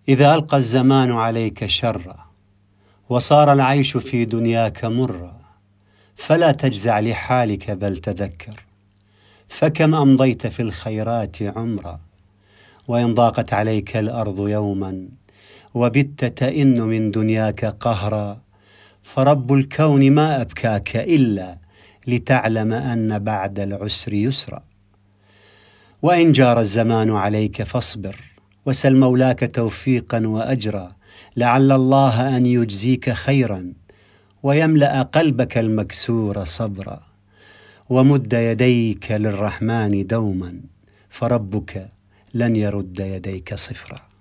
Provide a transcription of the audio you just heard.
إذا ألقى الزمان عليك شرا وصار العيش في دنياك مرا، فلا تجزع لحالك بل تذكر، فكم أمضيت في الخيرات عمرا. وإن ضاقت عليك الأرض يوما وبت تئن من دنياك قهرا، فرب الكون ما أبكاك إلا لتعلم أن بعد العسر يسرا. وإن جار الزمان عليك فاصبر وسل مولاك توفيقا وأجرا، لعل الله أن يجزيك خيرا ويملأ قلبك المكسور صبرا. ومد يديك للرحمن دوما، فربك لن يرد يديك صفرا.